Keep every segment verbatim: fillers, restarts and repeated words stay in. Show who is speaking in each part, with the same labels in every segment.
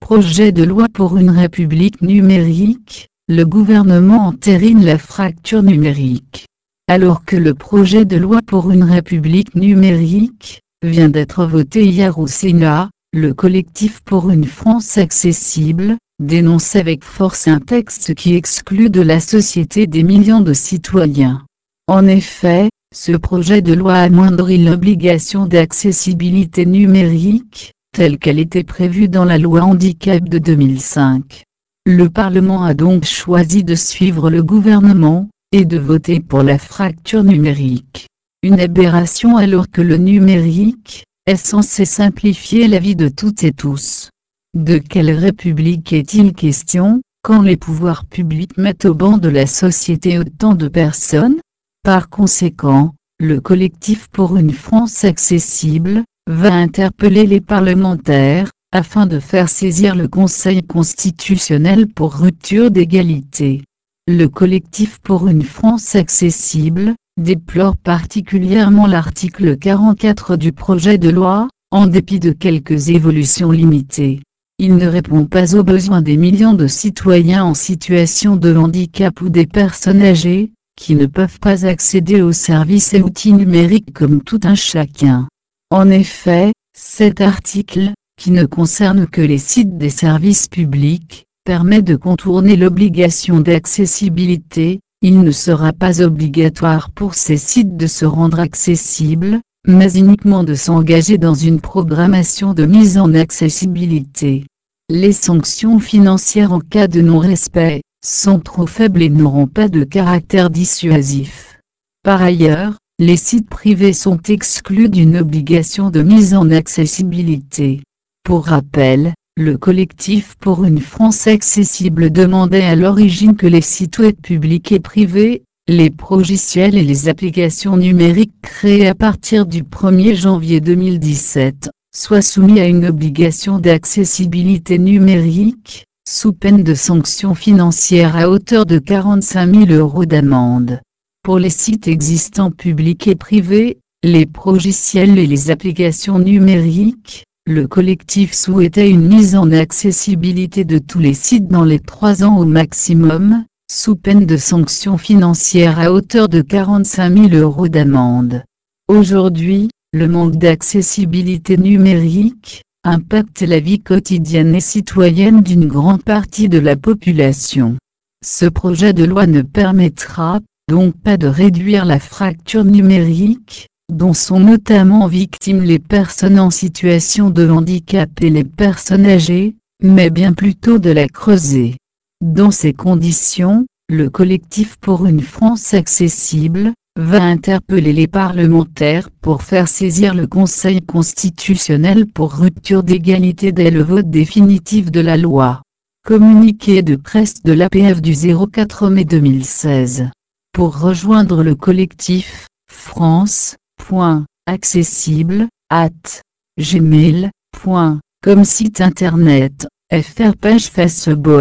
Speaker 1: Projet de loi pour une république numérique, le gouvernement entérine la fracture numérique. Alors que le projet de loi pour une république numérique vient d'être voté hier au Sénat, le collectif pour une France accessible dénonce avec force un texte qui exclut de la société des millions de citoyens. En effet, ce projet de loi amoindrit l'obligation d'accessibilité numérique, telle qu'elle était prévue dans la loi handicap de deux mille cinq. Le Parlement a donc choisi de suivre le gouvernement, et de voter pour la fracture numérique. Une aberration alors que le numérique est censé simplifier la vie de toutes et tous. De quelle république est-il question, quand les pouvoirs publics mettent au banc de la société autant de personnes? Par conséquent, le collectif pour une France accessible va interpeller les parlementaires, afin de faire saisir le Conseil constitutionnel pour rupture d'égalité. Le collectif pour une France accessible déplore particulièrement l'article quarante-quatre du projet de loi, en dépit de quelques évolutions limitées. Il ne répond pas aux besoins des millions de citoyens en situation de handicap ou des personnes âgées, qui ne peuvent pas accéder aux services et outils numériques comme tout un chacun. En effet, cet article, qui ne concerne que les sites des services publics, permet de contourner l'obligation d'accessibilité. Il ne sera pas obligatoire pour ces sites de se rendre accessibles, mais uniquement de s'engager dans une programmation de mise en accessibilité. Les sanctions financières en cas de non-respect sont trop faibles et n'auront pas de caractère dissuasif. Par ailleurs, les sites privés sont exclus d'une obligation de mise en accessibilité. Pour rappel, le collectif pour une France accessible demandait à l'origine que les sites web publics et privés, les logiciels et les applications numériques créés à partir du premier janvier deux mille dix-sept, soient soumis à une obligation d'accessibilité numérique, sous peine de sanctions financières à hauteur de quarante-cinq mille euros d'amende. Pour les sites existants publics et privés, les logiciels et les applications numériques, le collectif souhaitait une mise en accessibilité de tous les sites dans les trois ans au maximum, sous peine de sanctions financières à hauteur de quarante-cinq mille euros d'amende. Aujourd'hui, le manque d'accessibilité numérique impacte la vie quotidienne et citoyenne d'une grande partie de la population. Ce projet de loi ne permettra donc pas de réduire la fracture numérique, dont sont notamment victimes les personnes en situation de handicap et les personnes âgées, mais bien plutôt de la creuser. Dans ces conditions, le collectif pour une France accessible va interpeller les parlementaires pour faire saisir le Conseil constitutionnel pour rupture d'égalité dès le vote définitif de la loi. Communiqué de presse de l'A P F du zéro quatre mai deux mille seize. Pour rejoindre le collectif, france point accessible arobase gmail point com site internet, fr page Facebook,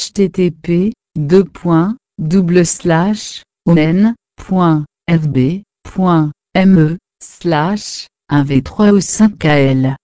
Speaker 1: http deux points double slash on point fb point me slash un v trois o cinq kl